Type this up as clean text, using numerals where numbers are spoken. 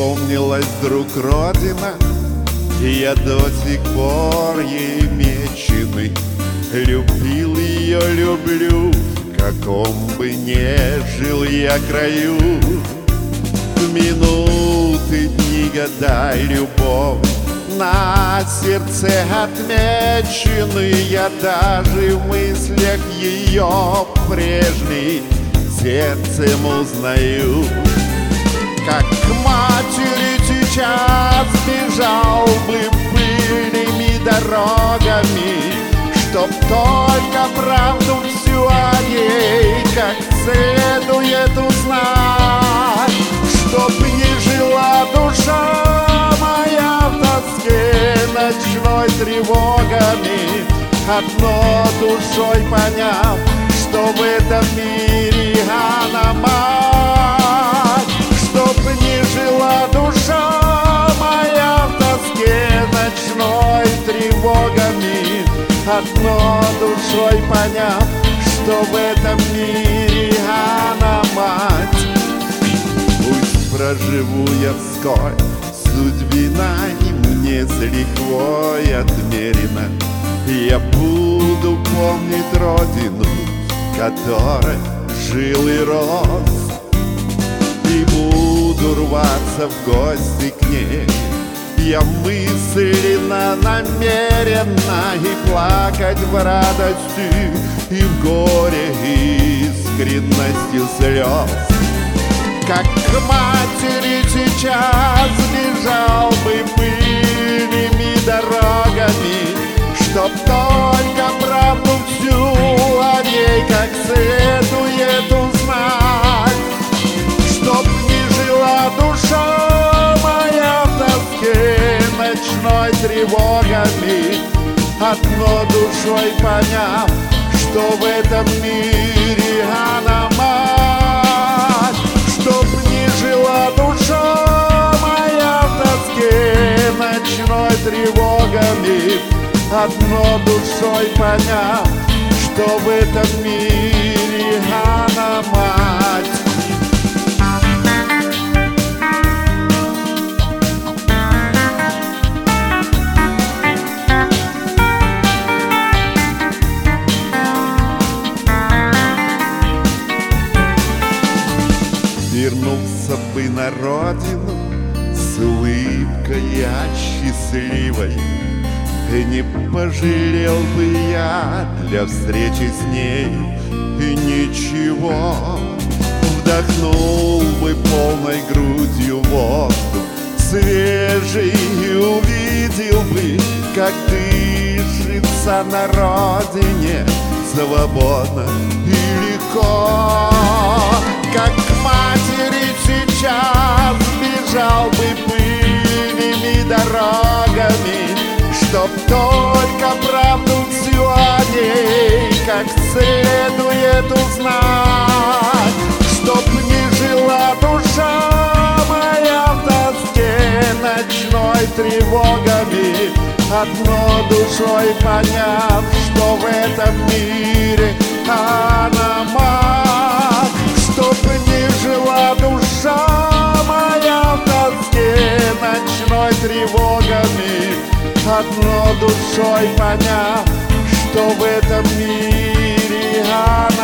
Вспомнилась вдруг родина, и я до сих пор ей меченый. Любил ее, люблю, в каком бы ни жил я краю. Минуты, дни, года и любовь на сердце отмечены. Я даже в мыслях ее прежней сердцем узнаю. Как к матери сейчас бежал бы пыльными дорогами, чтоб только правду всю о ней как следует узнать, чтоб не жила душа моя в тоске ночной тревогами, одно душой поняв, что в этом мире она мать. Чтоб не жила душа моя в тоске ночной тревогами, одно душой поняв, что в этом мире она мать. Пусть проживу я вскоре, судьбина мне с лихвой отмерена. Я буду помнить родину, в которой жил и рос, и буду рваться в гости к ней. Я мысленно, намеренно, и плакать в радости, и в горе искренностью слез. Как к матери сейчас бежал бы пыльными дорогами, чтоб только правду всю о ней как следует узнать, чтоб не жила душа моя в тоске ночной тревогами, одно душой поняв, что в этом мире она мать. Чтоб не жила душа моя в тоске ночной тревогами, одно душой поняв, что в этом мире она мать. Вернулся бы на родину с улыбкой счастливой, и не пожалел бы я для встречи с ней и ничего. Вдохнул бы полной грудью воздух свежий и увидел бы, как дышится на родине свободно и легко. Как к матери сейчас бежал бы пыльными дорогами, чтоб только правду всю о ней как следует узнать, чтоб не жила душа моя в тоске ночной тревогами, одно душой поняв, что в этом мире она мать. Чтоб не жила душа моя в тоске ночной тревогами, одно душой поняв, что в этом мире она